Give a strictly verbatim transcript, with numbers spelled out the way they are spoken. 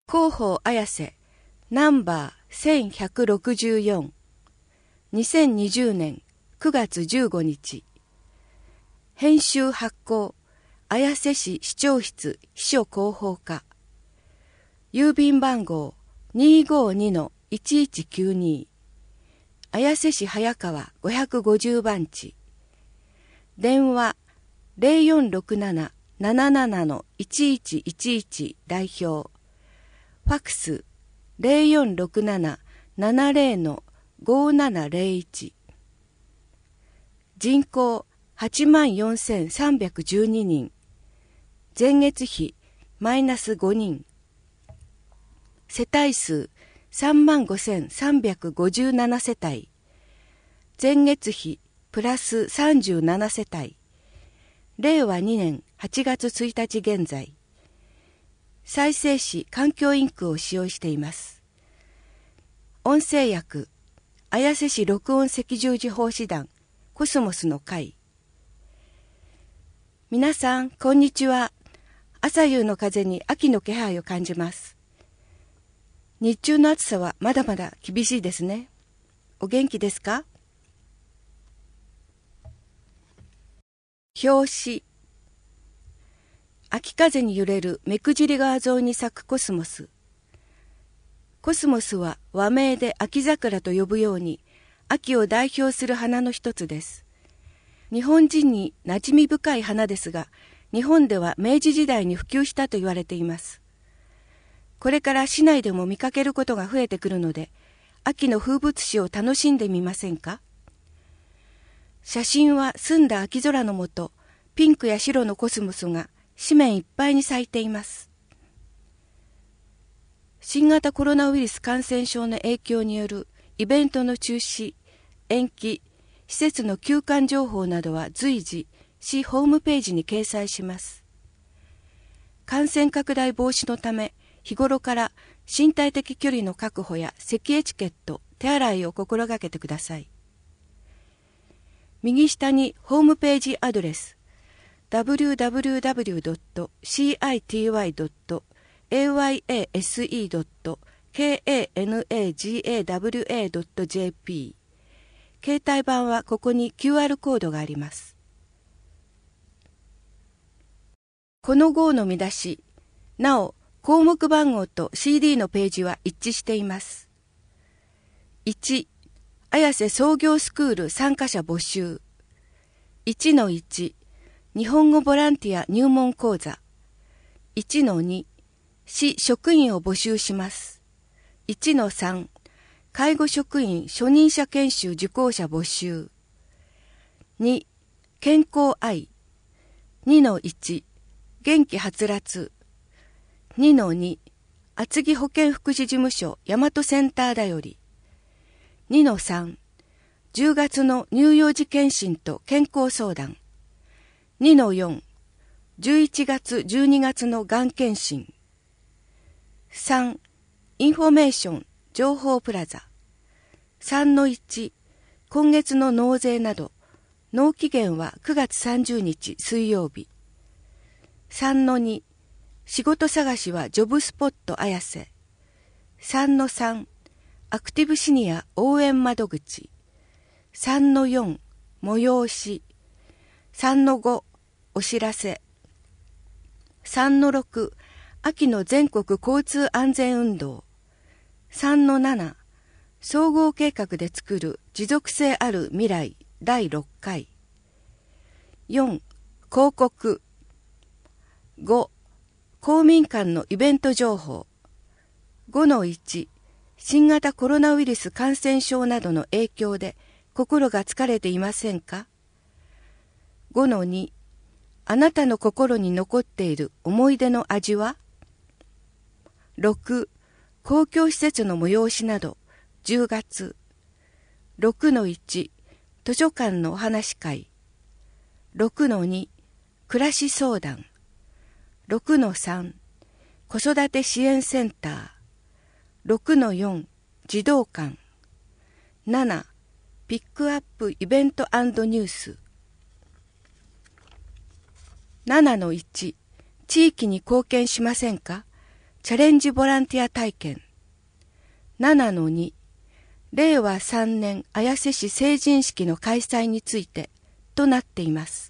広報綾瀬ナンバーせんひゃくろくじゅうよん、にせんにじゅうねんくがつじゅうごにち。編集発行綾瀬市市長室秘書広報課。郵便番号 にーごーにのいちいちきゅうに、綾瀬市早川ごひゃくごじゅうばんち。電話 ゼロよんろくなな なななな のいちいちいちいち 代表。ファックス ゼロよんろくなな ななゼロ のごななゼロいち。人口はちまんよんせんさんびゃくじゅうににん。前月比マイナスごにん。世帯数さんまんごせんさんびゃくごじゅうななせたい。前月比プラスさんじゅうななせたい。れいわにねんはちがつついたち現在。再生紙環境インクを使用しています。音声訳綾瀬市録音赤十字奉仕団コスモスの会。皆さんこんにちは。朝夕の風に秋の気配を感じます。日中の暑さはまだまだ厳しいですね。お元気ですか？表紙。秋風に揺れる目くじり川沿いに咲くコスモス。コスモスは和名で秋桜と呼ぶように秋を代表する花の一つです。日本人に馴染み深い花ですが、日本では明治時代に普及したと言われています。これから市内でも見かけることが増えてくるので、秋の風物詩を楽しんでみませんか？写真は澄んだ秋空の下、ピンクや白のコスモスが紙面いっぱいに咲いています。新型コロナウイルス感染症の影響によるイベントの中止、延期、施設の休館情報などは随時、市ホームページに掲載します。感染拡大防止のため、日頃から身体的距離の確保や咳エチケット、手洗いを心がけてください。右下にホームページアドレス ダブリューダブリューダブリュードットシーアイティーワイドットエーワイエーエスイードットケーエーエヌエージーエーダブリューエードットジェーピー。 携帯版はここに キューアール コードがあります。この号の見出し、なお項目番号と シーディー のページは一致しています。いち、綾瀬創業スクール参加者募集。いちのいち、日本語ボランティア入門講座。いちのに、市職員を募集します。いちのさん、介護職員初任者研修受講者募集。に、健康愛。にのいち、元気はつらつ。にのに、厚木保健福祉事務所大和センターだより。にのさん、じゅうがつの乳幼児検診と健康相談。にのよん、じゅういちがつじゅうにがつのがん検診。さん、インフォメーション情報プラザ。さんのいち、今月の納税など、納期限はくがつさんじゅうにち水曜日。さんのに、仕事探しはジョブスポット綾瀬。さんのさん、アクティブシニア応援窓口。さんのよん、催し。さんのご、お知らせ。さんのろく、秋の全国交通安全運動。さんのなな、総合計画で作る持続性ある未来だいろっかい。よん、広告。ご、公民館のイベント情報。ごのいち、新型コロナウイルス感染症などの影響で心が疲れていませんか？ ごのに、あなたの心に残っている思い出の味は？ろく、公共施設の催しなどじゅうがつ。ろくのいち、図書館のお話し会。ろくのに、暮らし相談。ろくのさん、子育て支援センター。ろくのよん、児童館。なな、ピックアップイベント&ニュース。ななのいち、地域に貢献しませんか？ チャレンジボランティア体験 ななのに れいわさんねん綾瀬市成人式の開催についてとなっています。